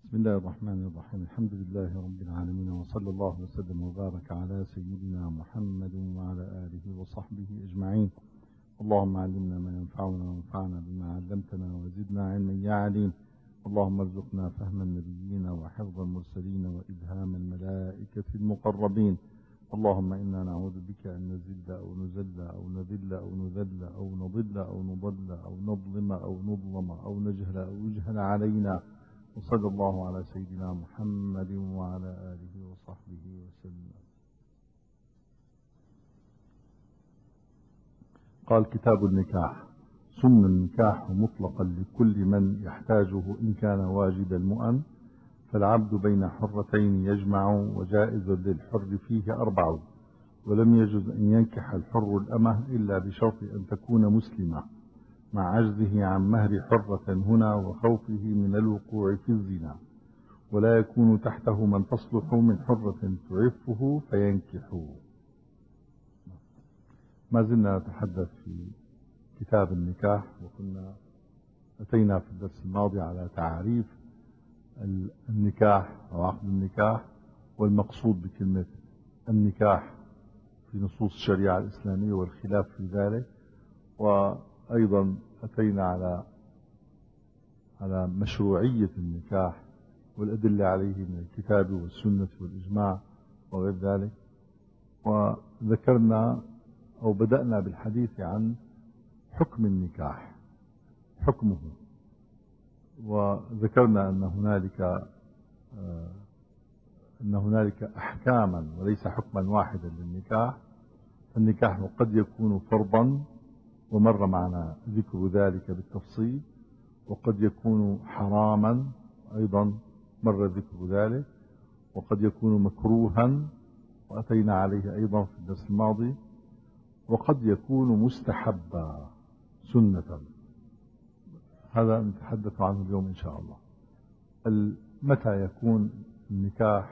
بسم الله الرحمن الرحيم. الحمد لله رب العالمين، وصلى الله وسلم وبارك على سيدنا محمد وعلى آله وصحبه أجمعين. اللهم علمنا ما ينفعنا وانفعنا بما علمتنا وزدنا علما يا عليم. اللهم ارزقنا فهم النبيين وحفظ المرسلين وإلهام الملائكة المقربين. اللهم إنا نعوذ بك أن نزل أو نزل أو نذل أو نذل أو نضل أو نضل أو نظلم أو نظلم أو نجهل أو يجهل علينا. وصلى الله على سيدنا محمد وعلى آله وصحبه وسلم. قال: كتاب النكاح. سن النكاح مطلقا لكل من يحتاجه إن كان واجد المؤن، فالعبد بين حرتين يجمع، وجائز للحر فيه 4، ولم يجز أن ينكح الحر الأمة إلا بشرط أن تكون مسلمة، مع عجزه عن مهر حرة هنا وخوفه من الوقوع في الزنا، ولا يكون تحته من تصلح من حرة تعفه فينكحه. ما زلنا نتحدث في كتاب النكاح، وكنا أتينا في الدرس الماضي على تعريف النكاح أو عقد النكاح، والمقصود بكلمة النكاح في نصوص الشريعة الإسلامية والخلاف في ذلك، وأيضا أتينا على مشروعية النكاح والأدلة عليه من الكتاب والسنة والإجماع وغير ذلك. وذكرنا أو بدأنا بالحديث عن حكم النكاح، حكمه، وذكرنا أن هنالك أحكاما وليس حكما واحدا للنكاح. النكاح قد يكون فرضا، ومر معنا ذكر ذلك بالتفصيل، وقد يكون حراما أيضا مر ذكر ذلك، وقد يكون مكروها وأتينا عليه أيضا في الدرس الماضي، وقد يكون مستحبا سنة. هذا نتحدث عنه اليوم إن شاء الله. متى يكون النكاح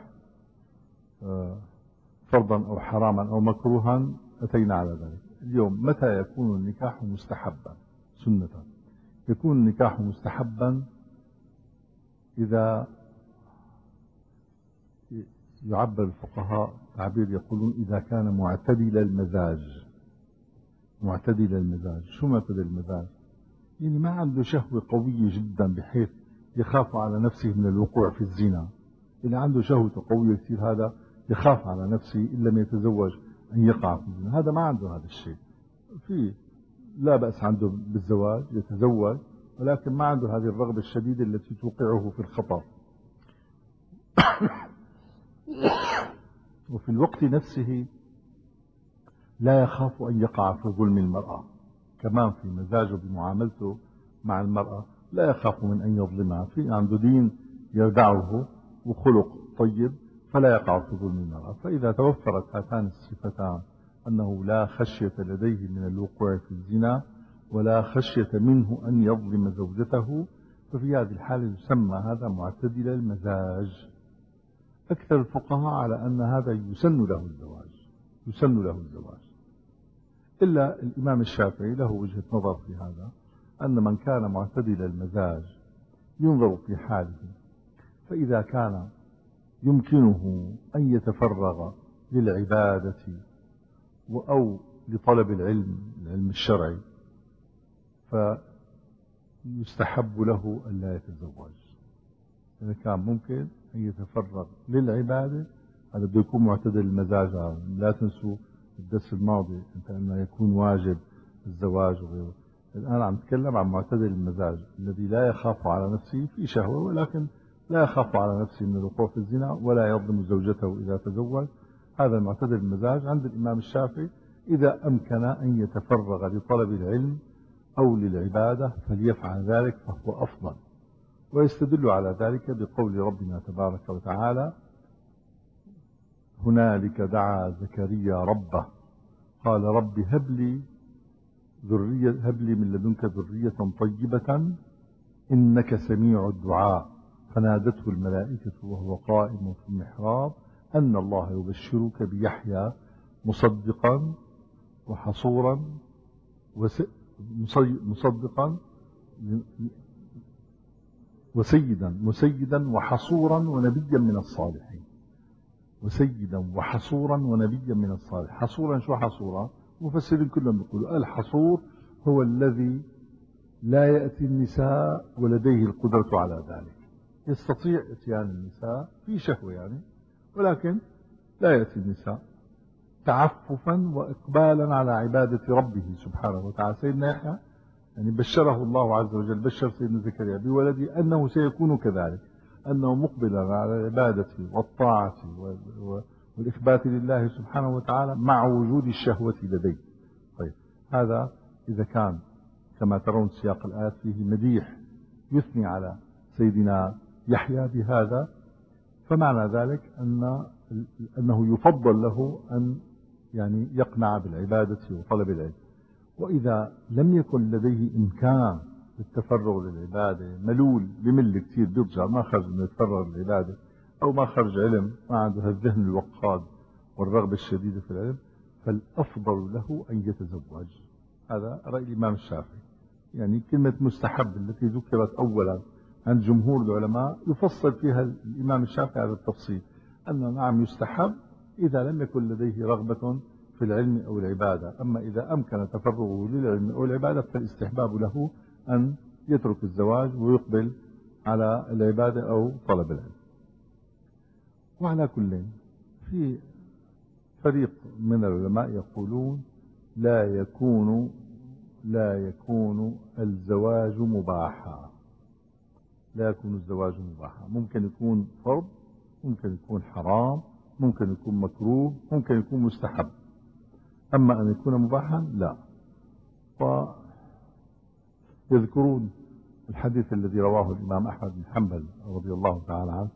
فرضا أو حراما أو مكروها أتينا على ذلك. اليوم متى يكون النكاح مستحبا سنة؟ يكون النكاح مستحبا إذا يعبر الفقهاء تعبير يقولون إذا كان معتدل المزاج. معتدل المزاج، شو معتدل المزاج؟ يعني ما عنده شهوة قوية جدا بحيث يخاف على نفسه من الوقوع في الزنا. اللي عنده شهوة قوية كثير هذا يخاف على نفسه إن لم يتزوج أن يقع في الزنا. هذا ما عنده هذا الشيء. في لا بأس عنده بالزواج، يتزوج، ولكن ما عنده هذه الرغبة الشديدة التي توقعه في الخطر. وفي الوقت نفسه لا يخاف أن يقع في ظلم المرأة، كمان في مزاجه بمعاملته مع المرأة لا يخاف من أن يظلمها، في عنده دين يردعه وخلق طيب، فلا يقع في ظلم المرأة. فإذا توفرت هاتان الصفتان، أنه لا خشية لديه من الوقوع في الزنا ولا خشية منه أن يظلم زوجته، ففي هذه الحالة يسمى هذا معتدل المزاج. أكثر الفقهاء على أن هذا يسن له الزواج، يسن له الزواج، إلا الإمام الشافعي له وجهة نظر في هذا، أن من كان معتدل المزاج ينظر في حاله، فإذا كان يمكنه أن يتفرغ للعبادة أو لطلب العلم الشرعي فيستحب له أن لا يتزوج. إذا كان ممكن أن يتفرغ للعبادة هذا بده يكون معتدل المزاج. لا تنسوا الدرس الماضي أنه يكون واجب الزواج وغيره. الآن عم نتكلم عن معتدل المزاج الذي لا يخاف على نفسه في شهوة، ولكن لا يخاف على نفسه من الوقوع في الزنا ولا يظلم زوجته إذا تزوج. هذا المعتدل المزاج عند الإمام الشافعي إذا أمكن أن يتفرغ لطلب العلم أو للعبادة فليفعل ذلك فهو أفضل. ويستدل على ذلك بقول ربنا تبارك وتعالى: هنالك دعا زكريا ربه قال رب هب لي من لدنك ذرية طيبة إنك سميع الدعاء، فنادته الملائكة وهو قائم في المحراب أن الله يبشرك بيحيى مصدقا وحصورا مصدقا وسيدا مسيدا وحصورا ونبيا من الصالحين. وسيدا وحصورا ونبيا من الصالحين. حصورا، شو حصورا؟ مفسرين كلهم يقولوا الحصور هو الذي لا يأتي النساء ولديه القدرة على ذلك، يستطيع اتيان النساء في شهوة يعني، ولكن لا يأتي النساء تعففا وإقبالا على عبادة ربه سبحانه وتعالى. سيدنا يحيى يعني بشره الله عز وجل، بشر سيدنا زكريا بولده أنه سيكون كذلك، أنه مقبلا على العبادة والطاعة والإخبات لله سبحانه وتعالى مع وجود الشهوة لديه. طيب، هذا إذا كان كما ترون سياق الآيات فيه مديح يثني على سيدنا يحيى بهذا، فمعنى ذلك أنه يفضل له أن يعني يقنع بالعبادة وطلب العلم. وإذا لم يكن لديه إمكان للتفرغ للعبادة، ملول بمل كثير، بيرجع ما خرج من يتفرغ للعبادة، أو ما خرج علم، ما عنده الذهن الوقاد والرغبة الشديدة في العلم، فالأفضل له أن يتزوج. هذا رأي الإمام الشافعي. يعني كلمة مستحب التي ذكرت أولا عند جمهور العلماء يفصل فيها الإمام الشافعي هذا التفصيل، أن نعم يستحب إذا لم يكن لديه رغبة في العلم أو العبادة، أما إذا أمكن تفرغه للعلم أو العبادة فالاستحباب له أن يترك الزواج ويقبل على العبادة أو طلب العلم. وعلى كل، في فريق من العلماء يقولون لا يكون الزواج مباحا. لا يكون الزواج مباحا، ممكن يكون فرض، ممكن يكون حرام، ممكن يكون مكروه، ممكن يكون مستحب، أما أن يكون مباحا لا. ويذكرون الحديث الذي رواه الإمام أحمد بن حنبل رضي الله تعالى عنه،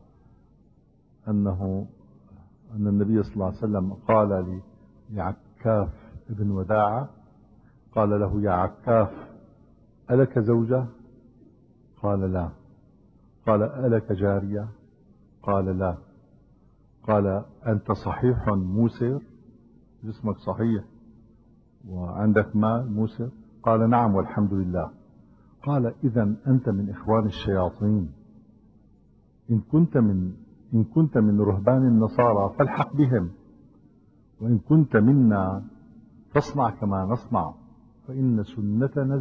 أن النبي صلى الله عليه وسلم قال لعكاف بن وداعة، قال له: يا عكاف، ألك زوجة؟ قال: لا. قال: ألك جارية؟ قال: لا. قال: أنت صحيح موسر؟ جسمك صحيح وعندك مال موسر؟ قال: نعم والحمد لله. قال: إذن أنت من إخوان الشياطين. إن كنت من رهبان النصارى فالحق بهم، وإن كنت منا فاصنع كما نصنع، فإن سنتنا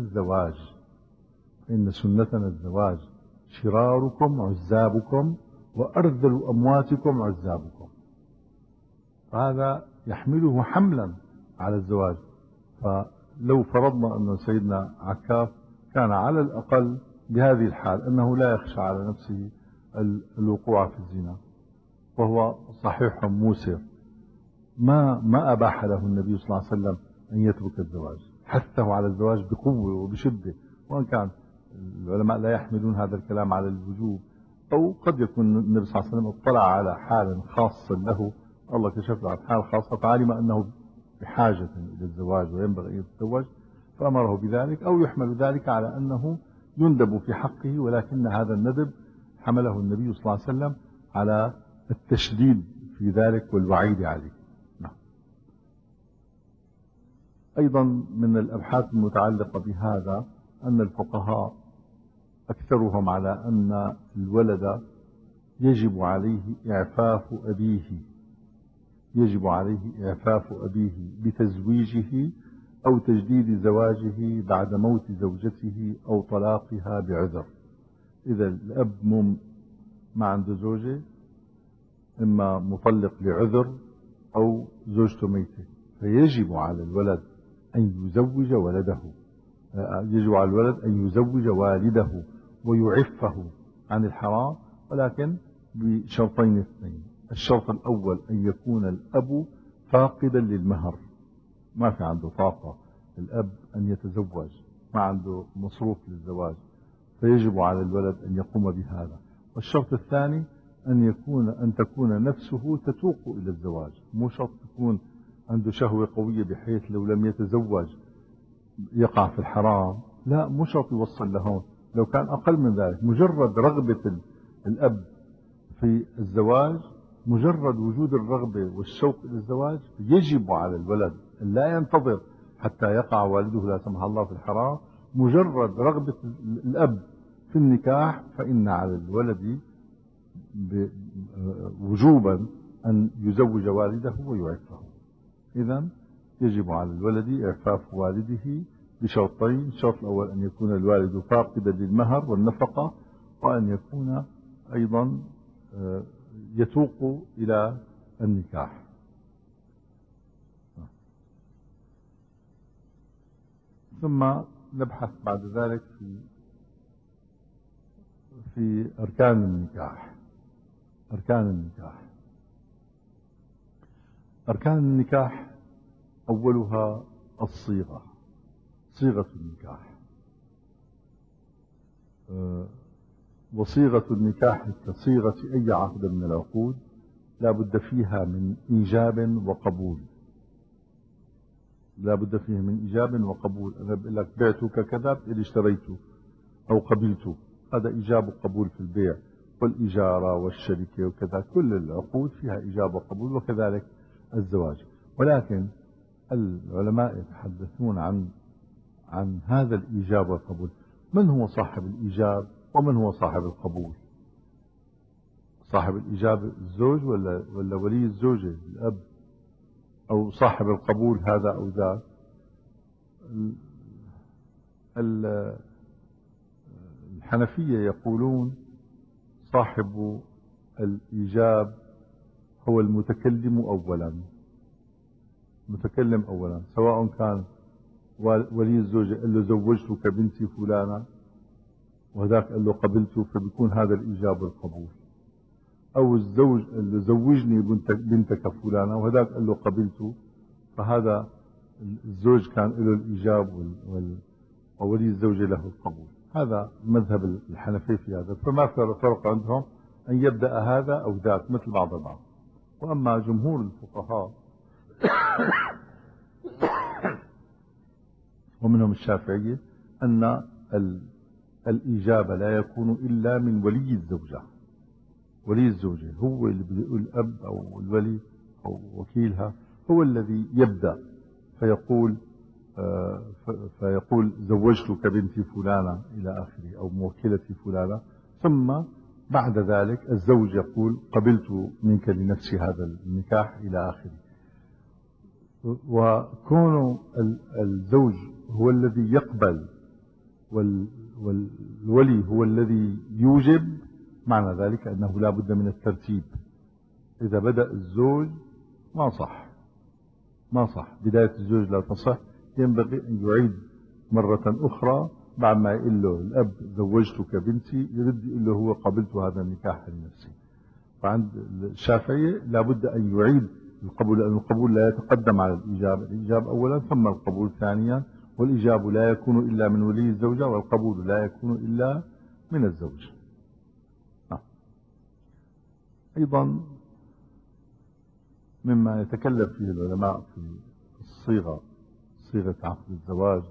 الزواج، شراركم عزابكم وأرذل أمواتكم عزابكم. هذا يحمله حملا على الزواج. فلو فرضنا أن سيدنا عكاف كان على الأقل بهذه الحال أنه لا يخشى على نفسه الوقوع في الزنا، وهو صحيح موسر، ما أباح له النبي صلى الله عليه وسلم أن يترك الزواج، حثه على الزواج بقوة وبشدة. وإن كان العلماء لا يحملون هذا الكلام على الوجوب، أو قد يكون النبي صلى الله عليه وسلم اطلع على حال خاص له، الله كشف له عن حال خاصة فعلم أنه بحاجة إلى الزواج وينبغي أن يتزوج فأمره بذلك، أو يحمل ذلك على أنه يندب في حقه، ولكن هذا الندب حمله النبي صلى الله عليه وسلم على التشديد في ذلك والوعيد عليه. نعم. أيضا من الأبحاث المتعلقة بهذا أن الفقهاء أكثرهم على أن الولد يجب عليه إعفاف أبيه بتزويجه أو تجديد زواجه بعد موت زوجته أو طلاقها بعذر. إذا الأب ما عنده زوجة، إما مطلق لعذر أو زوجته ميتة، فيجب على الولد أن يزوج ولده، يجب على الولد أن يزوج والده ويعفه عن الحرام، ولكن بشرطين اثنين. الشرط الأول أن يكون الأب فاقدا للمهر، ما في عنده طاقة الأب أن يتزوج، ما عنده مصروف للزواج، فيجب على الولد أن يقوم بهذا. والشرط الثاني أن تكون نفسه تتوق إلى الزواج، مو شرط تكون عنده شهوة قوية بحيث لو لم يتزوج يقع في الحرام، لا، مو شرط يوصل لهون. لو كان أقل من ذلك، مجرد رغبة الأب في الزواج، مجرد وجود الرغبة والشوق إلى الزواج، يجب على الولد أن لا ينتظر حتى يقع والده لا سمح الله في الحرام. مجرد رغبة الأب في النكاح فإن على الولد وجوبا أن يزوج والده ويعفه. إذن يجب على الولد إعفاف والده بشرطين: الشرط الأول أن يكون الوالد فاقدا للمهر والنفقة، وأن يكون أيضا يتوق إلى النكاح. ثم نبحث بعد ذلك في أركان النكاح. أركان النكاح أولها الصيغة، صيغة النكاح. وصيغة النكاح كصيغة أي عقد من العقود لا بد فيها من إيجاب وقبول. أنا بقول لك بعتك كذا، بتقول اشتريته أو قبلته، هذا إيجاب وقبول في البيع والإجارة والشركة وكذا. كل العقود فيها إيجاب وقبول، وكذلك الزواج. ولكن العلماء يتحدثون عن هذا الإيجاب والقبول. من هو صاحب الإيجاب ومن هو صاحب القبول؟ صاحب الإيجاب الزوج ولا ولي الزوجة الأب؟ أو صاحب القبول هذا أو ذاك؟ الحنفية يقولون صاحب الإيجاب هو المتكلم أولا، سواء كان ولي الزوجة قال له زوجتك بنتي فلانة وهذاك قال له قبلته، فبيكون هذا الإيجاب والقبول. أو الزوج قال له زوجني بنتك فلانة وهذاك قال له قبلته، فهذا الزوج كان له الإيجاب وولي الزوجة له القبول. هذا مذهب الحنفية في هذا، فما فرق عندهم أن يبدأ هذا أو ذاك مثل بعض البعض. وأما جمهور الفقهاء ومنهم الشافعية أن الإيجاب لا يكون إلا من ولي الزوجة. ولي الزوجة هو اللي بيقول الأب أو الولي أو وكيلها هو الذي يبدأ فيقول زوجتك بنتي فلانة إلى آخره، أو موكلتي فلانة. ثم بعد ذلك الزوج يقول قبلت منك لنفسي هذا النكاح إلى آخره. وكون الزوج هو الذي يقبل والولي هو الذي يوجب، معنى ذلك أنه لا بد من الترتيب. إذا بدأ الزوج ما صح، بداية الزوج لا تصح. ينبغي أن يعيد مرة أخرى بعد ما يقول له الأب زوجتك بنتي، يرد يقول له هو قبلت هذا النكاح لنفسي. فعند الشافعية لا بد أن يعيد القبول، لأن القبول لا يتقدم على الإيجاب أولا ثم القبول ثانيا. والإيجاب لا يكون إلا من ولي الزوجة، والقبول لا يكون إلا من الزوج. أيضا مما يتكلم فيه العلماء في صيغة عقد الزواج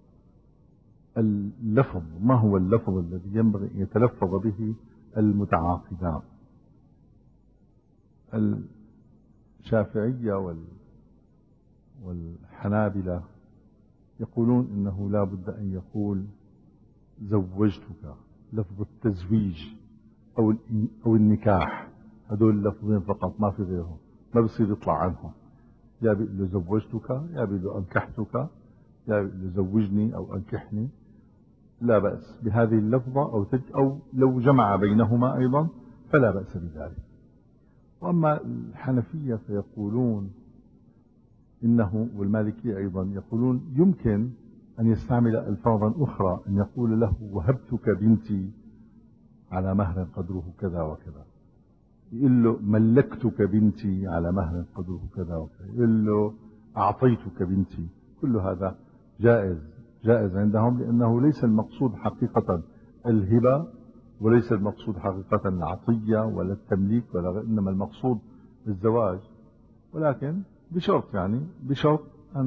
اللفظ. ما هو اللفظ الذي ينبغي أن يتلفظ به المتعاقدان؟ الشافعية والحنابلة يقولون إنه لا بد أن يقول زوجتك، لفظ التزويج أو النكاح، هذول اللفظين فقط، ما في غيرهم، ما بصير يطلع عنهم. يا بيقول له زوجتك، يا بيقول له أنكحتك، يا بيقول له زوجني أو أنكحني، لا بأس بهذه اللفظة، أو لو جمع بينهما أيضا فلا بأس بذلك. وأما الحنفية فيقولون إنه، والمالكية أيضا يقولون يمكن أن يستعمل ألفاظا أخرى، أن يقول له وهبتك بنتي على مهر قدره كذا وكذا، يقول له ملكتك بنتي على مهر قدره كذا وكذا، يقول له أعطيتك بنتي. كل هذا جائز عندهم، لأنه ليس المقصود حقيقة الهبة، وليس المقصود حقيقة العطية ولا التمليك ولا، إنما المقصود الزواج. ولكن بشرط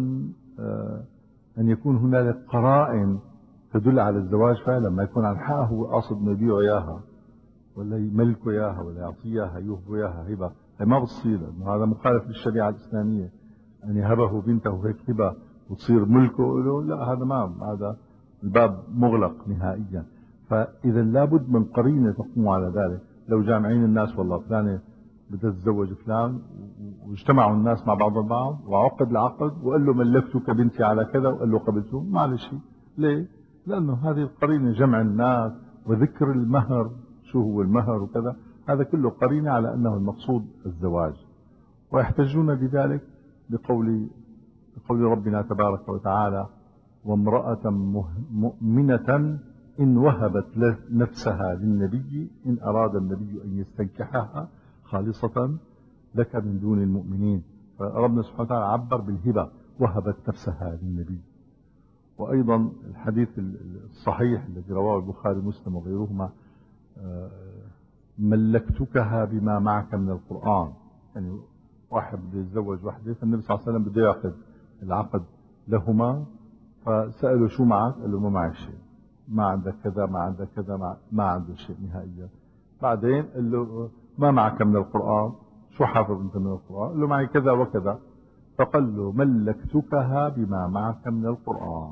أن يكون هنالك قرائن تدل على الزواج فعلا، ما يكون عن حقه هو قاصد انه يبيعه اياها ولا يملكه اياها ولا يعطيه اياها يوهبه اياها هبه. هي ما بتصير، لانه هذا مخالف للشريعه الاسلاميه، ان يهبه بنته هيك هبه وتصير ملكه له. لا، هذا الباب مغلق نهائيا. فإذا لابد من قرينة تقوم على ذلك. لو جامعين الناس والله فلانة بدها تتزوج فلان، واجتمعوا الناس مع بعض البعض وعقد العقد وقال له ملكتك بنتي على كذا وقال له قبلته، معلش. ليه؟ لأنه هذه القرينة جمع الناس وذكر المهر، شو هو المهر وكذا، هذا كله قرينة على أنه المقصود الزواج. ويحتجون بذلك بقول ربنا تبارك وتعالى: وامرأة مؤمنة إن وهبت نفسها للنبي إن أراد النبي أن يستنكحها خالصة لك من دون المؤمنين. فربنا سبحانه وتعالى عبر بالهبة، وهبت نفسها للنبي. وأيضا الحديث الصحيح الذي رواه البخاري ومسلم وغيرهما: ملكتكها بما معك من القرآن. يعني واحد بده يتزوج وحده، فالنبي صلى الله عليه وسلم بده يعقد العقد لهما، فسأله شو معك؟ قال له ما معي شيء. ما عندك كذا، ما عندك كذا، ما عنده شيء نهائيا. بعدين قال له ما معك من القرآن؟ شو حافظ انت من القرآن؟ قال له معي كذا وكذا. فقال له ملكتكها بما معك من القرآن.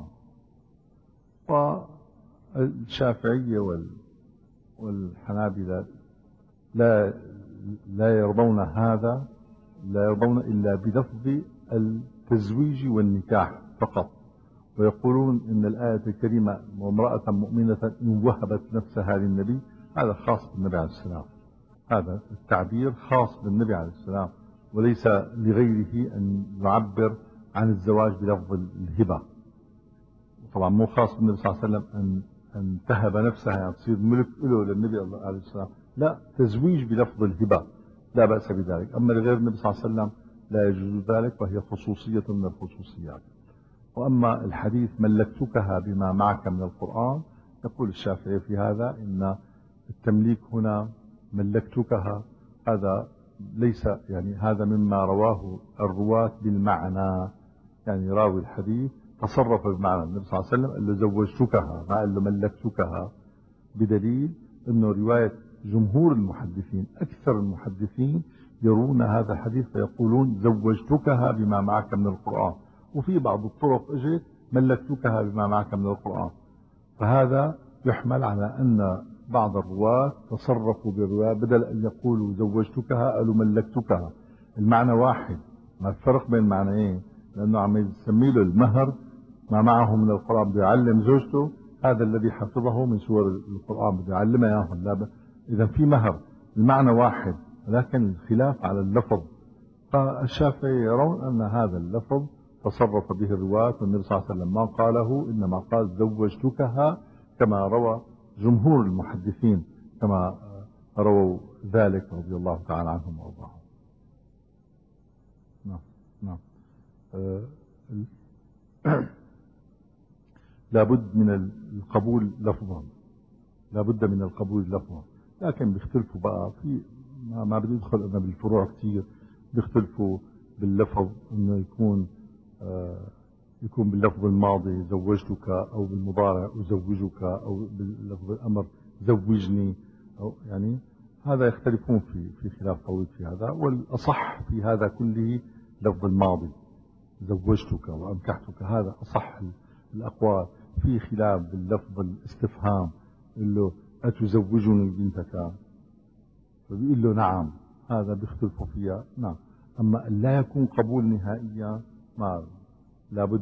والشافعية والحنابلة لا لا يرضون هذا، لا يرضون إلا بلفظ التزويج والنكاح فقط، ويقولون إن الآية الكريمة: وامرأة مؤمنة إن وهبت نفسها للنبي، هذا خاص بالنبي عليه السلام. هذا التعبير خاص بالنبي عليه السلام، وليس لغيره أن يعبر عن الزواج بلفظ الهبة. طبعا مو خاص بالنبي صلى الله عليه وسلم أن تهب نفسها، يعني تصير ملك له للنبي عليه السلام، لا، تزويج بلفظ الهبة لا بأس بذلك. أما لغير النبي صلى الله عليه وسلم لا يجوز ذلك، وهي خصوصية من الخصوصيات. وأما الحديث ملكتكها بما معك من القرآن، يقول الشافعي في هذا إن التمليك هنا ملكتكها هذا ليس، يعني هذا مما رواه الرواة بالمعنى، يعني راوي الحديث تصرف بمعنى النبي صلى الله عليه وسلم قال له زوجتكها، ما قال له ملكتكها، بدليل أنه رواية جمهور المحدثين أكثر المحدثين يرون هذا الحديث فيقولون زوجتكها بما معك من القرآن، وفي بعض الطرق اجت ملكتكها بما معك من القرآن. فهذا يحمل على أن بعض الرواة تصرفوا بالرواية، بدل أن يقولوا زوجتكها قالوا ملكتكها، المعنى واحد. ما الفرق بين معنيين؟ لأنه عم يسمي له المهر ما معه من القرآن، بده يعلم زوجته هذا الذي حفظه من سور القرآن، بده يعلمها اياهم. لا، إذا في مهر المعنى واحد، لكن الخلاف على اللفظ. فالشافعي يرون أن هذا اللفظ تصرف به الرواة، والنبي صلى الله عليه وسلم ما قاله، إنما قال زوجتكها، كما روى جمهور المحدثين كما رووا ذلك رضي الله تعالى عنهم وارضاهم. نعم نعم. لابد من القبول لفظا، لابد من القبول لفظا، لكن بيختلفوا بقى في ما بدي ادخل انا بالفروع كثير. بيختلفوا باللفظ انه يكون باللفظ الماضي زوجتك، او بالمضارع ازوجك، او باللفظ الامر زوجني، او يعني هذا يختلفون في خلاف طويل في هذا. والاصح في هذا كله لفظ الماضي زوجتك وانكحتك، هذا اصح الاقوال. في خلاف باللفظ الاستفهام، يقول له اتزوجني بنتك، فبيقول له نعم، هذا بيختلفوا فيها. نعم. اما لا يكون قبول نهائيا، ما لابد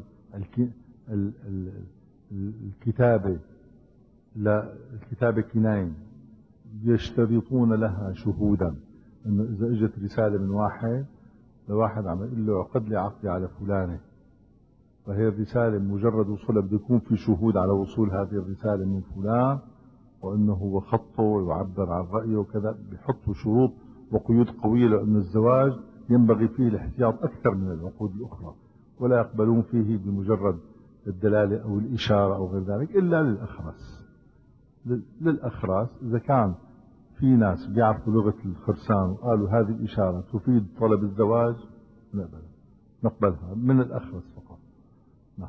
الكتابة، لا، الكتابة كناية، يشترطون لها شهودا. انه اذا اجت رسالة من واحد لواحد عم يقول له عقد لي عقدي على فلانة، فهي الرسالة مجرد وصولها بده يكون في شهود على وصول هذه الرسالة من فلان، وانه هو خطه ويعبر عن رأيه وكذا. بيحطوا شروط وقيود قوية، لأن الزواج ينبغي فيه الاحتياط أكثر من العقود الأخرى، ولا يقبلون فيه بمجرد الدلالة أو الإشارة أو غير ذلك إلا للأخرس. للأخرس إذا كان في ناس بيعرفوا لغة الخرسان وقالوا هذه الإشارة تفيد طلب الزواج، نقبلها من الأخرس فقط. نعم.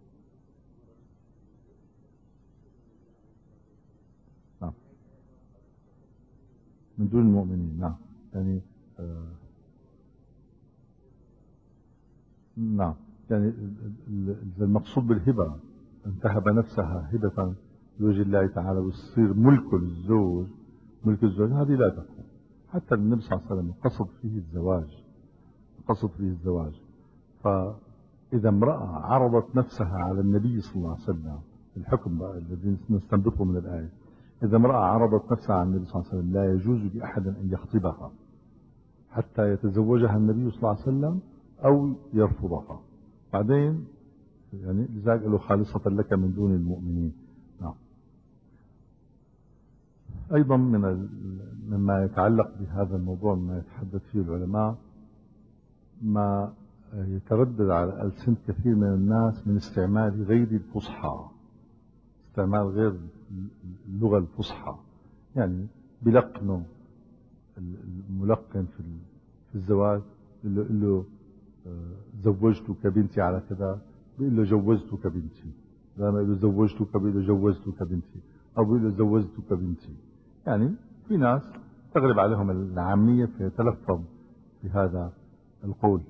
نعم، من دون المؤمنين. نعم، يعني نعم، يعني المقصود بالهبة أن تهب نفسها هبة لوجه الله تعالى ويصير ملكه للزوج، ملك الزوج، هذه لا تكون. حتى النبي صلى الله عليه وسلم قصد فيه الزواج. فإذا امرأة عرضت نفسها على النبي صلى الله عليه وسلم، الحكم بقى الذي نستنبطه من الآية، إذا امرأة عرضت نفسها على النبي صلى الله عليه وسلم لا يجوز لأحد أن يخطبها حتى يتزوجها النبي صلى الله عليه وسلم أو يرفضها. بعدين يعني لذلك له خالصة لك من دون المؤمنين. نعم. أيضا مما يتعلق بهذا الموضوع مما يتحدث فيه العلماء، ما يتردد على ألسنة كثير من الناس من استعمال غير الفصحى، استعمال غير اللغة الفصحى. يعني بلقنه الملقن في الزواج، بيقول له زوجتك بنتي على كذا، بيقول له جوزتك بنتي. لما يقول له زوجتك بيقول له جوزتك بنتي، أو بيقول له زوجتك بنتي. يعني في ناس تغلب عليهم العامية فيتلفظ بهذا القول.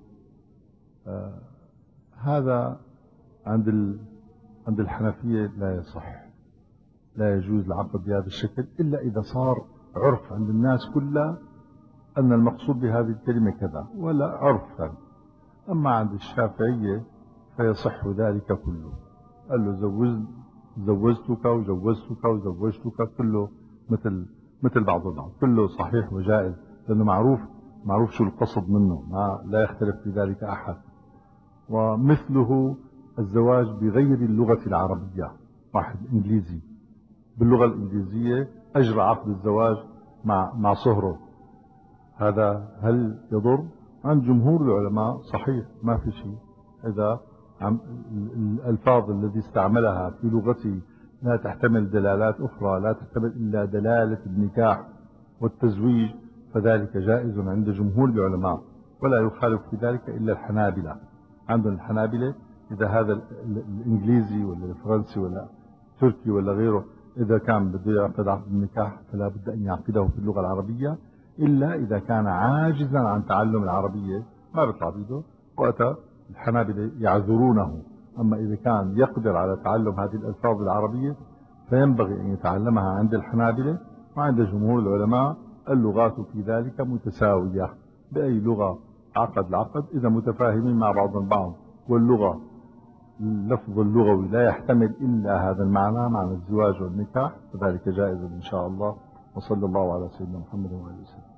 هذا عند الحنفية لا يصح، لا يجوز العقد بهذا الشكل إلا إذا صار عرف عند الناس كلها أن المقصود بهذه الكلمة كذا، ولا عرف ثاني. أما عند الشافعية فيصح ذلك كله. قال له زوجتك وجوزتك وزوجتك، كله مثل بعض البعض، كله صحيح وجائز، لأنه معروف شو القصد منه، لا يختلف في ذلك أحد. ومثله الزواج بغير اللغة العربية. واحد إنجليزي باللغة الإنجليزية أجرى عقد الزواج مع صهره، هذا هل يضر؟ عند جمهور العلماء صحيح، ما في شيء. إذا الألفاظ التي استعملها في لغته لا تحتمل دلالات أخرى، لا تحتمل إلا دلالة النكاح والتزويج، فذلك جائز عند جمهور العلماء، ولا يخالف في ذلك إلا الحنابلة. عندهم الحنابلة إذا هذا الإنجليزي ولا الفرنسي ولا التركي ولا غيره إذا كان بده يعقد عقد النكاح فلا بد أن يعقده في اللغة العربية، إلا إذا كان عاجزا عن تعلم العربية ما بيطلع بيده، وقتها الحنابلة يعذرونه. أما إذا كان يقدر على تعلم هذه الألفاظ العربية فينبغي أن يتعلمها عند الحنابلة. وعند جمهور العلماء اللغات في ذلك متساوية، بأي لغة عقد العقد إذا متفاهمين مع بعض البعض، واللغة اللفظ اللغوي لا يحتمل إلا هذا المعنى، معنى الزواج والنكاح، فذلك جائز إن شاء الله. وصلى الله على سيدنا محمد وعلى آله وسلم.